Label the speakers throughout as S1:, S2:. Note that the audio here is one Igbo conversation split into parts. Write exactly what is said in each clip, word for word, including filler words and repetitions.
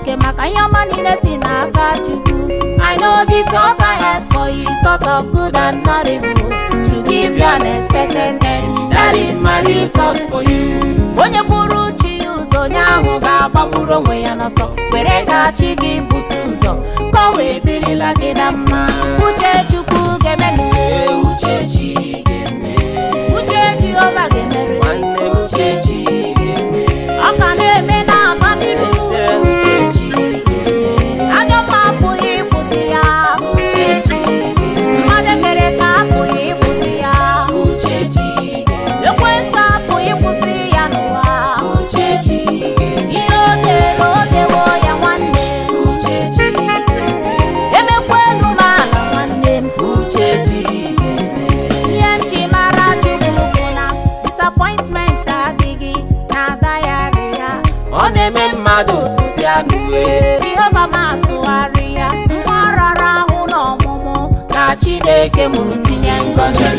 S1: Chineke maka ihe ọma niile si n'aka Chukwu. I know the thought I have for you is thought of good and not evil, to give you an expected end. That is my real thought for you. Onye buru chi ụzọ onye ahụ ga-agbagburu onwe ya n'ọsọ, were ka chi gị bute ụzọ ka o wee dịrịla gị na mma. Uche Chukwu ga-eme, uche chi ga-eme, uche Jehova ga-emere, uche chi ga-eme. Ọ ka na-eme na-aga n'iru, uche chi ga-eme. Ajọ mma apụghị ịkwụsị ya, uche chi ga-eme. Mmadụ mere ka apụghị ịkwụsị ya, uche chi ga-eme. Ekwensu apụghị ịkwụsị ya n'ụwa, uche chi ga-eme. Ihe o dere o dewo ya nwanne, uche chi ga-eme. Emekwa elu m ala nwanne m, uche chi ga-eme. Ihe m ji mara Chukwu bụ na disappointment adịghị na-ada ya arịa. Ọ na-eme mmadụ tụsịa n'uwe, Jehova ma atụgharị ya. Nwa rara ahụ n'ọmụmụ ka Chineke mụrụ tinye ngọzi.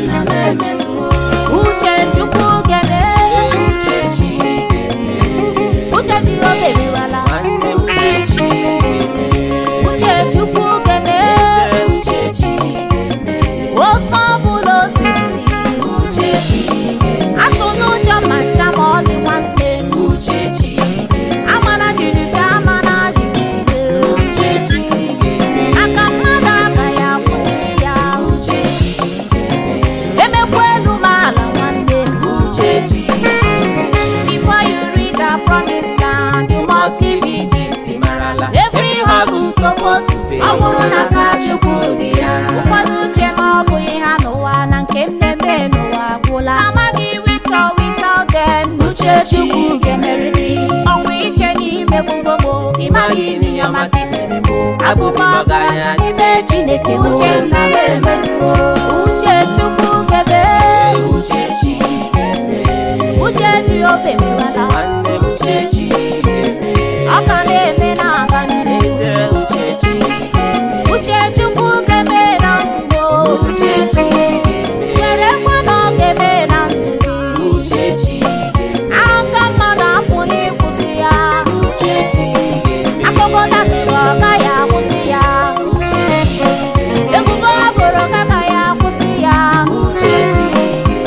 S1: Uche Chukwu ga-eme, uche chi ga-eme. Uche Jehova eriwala, uche chi ga-eme. Uche Chukwu ga-eme, uche chi ga-eme. Otu ọbụla o siri, uche chi ga-eme. Atụ n'ụjọ ma ncha ma ọlị nwanne, uche chi ga-eme. Amana jijiji amana jijiji, uche chi ga-eme. Aka mmadụ agaghị akwụsịrị ya, uche chi ga-eme. Emekwa elu ma ala nwanne, uche chi ga-eme. Before you read the promised land, you must leave Egypt marala. Every hustle supposed to pay. Ọ bụrụ na aka Chukwu dị ya, ụfọdụ uche ma ọ bụghị ha n'ụwa na nke m na-eme n'ụwa agwụla. Amaghị with or without them, uche Chukwu ga-emerịrị. Ọnwụ iche n'ime gbogbo, ịmaghị n'ihe ọma gị mere bụ abụghị ọgaranya n'ime Chineke. Uche nna m emezuo, uche Chukwu ga-eme, uche chi ga-eme. Uche Jehova emewala, uche chi ga-eme. Ọ ka na-eme na-aga n'ihu, uche chi ga-eme. Uche Chukwu ga-eme na ndụ, uche chi ga-eme. Werekwa na ọ ga-eme na ndụ gị, uche chi ga-eme. Aka mmadụ apụghị ịkwụsị ya, uche chi ga-eme. Akụkọ dasịrị ọ gaghị akwụsị ya, uche chi ga-eme. Ebubo ha boro ka agaghị akwụsị ya, uche chi ga-eme.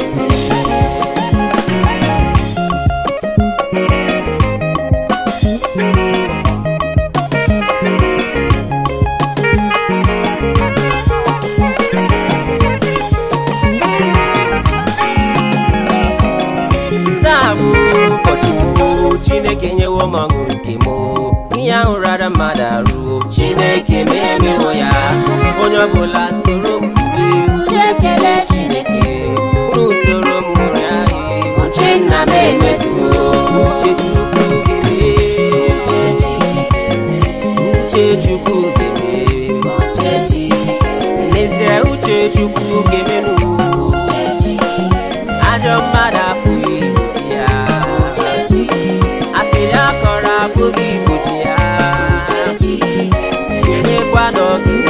S1: Taa bụ ụbọchị m, Chineke nyewo m ọṅụ nke m. Ihe ahụ rara mmadụ arụ, Chineke ma emewo ya. Onye ọbụla soro m bulie, ekele Chineke. Unu soro m ṅụrịa ihe, uche nna m emezuo. Uche Chukwu ga-eme, uche chi ga-eme. Uche Chukwu ga-eme, uche chi ga-eme. N'ezie uche Chukwu ga-eme n'ụwa, uche chi ga-eme. Ajọ mmadụ apụghị igbochi ya, uche chi ga-eme. Asịrị akọrọ apụghị igbochi ya, uche chi ga-eme. Enyekwa na ọ ga-eme.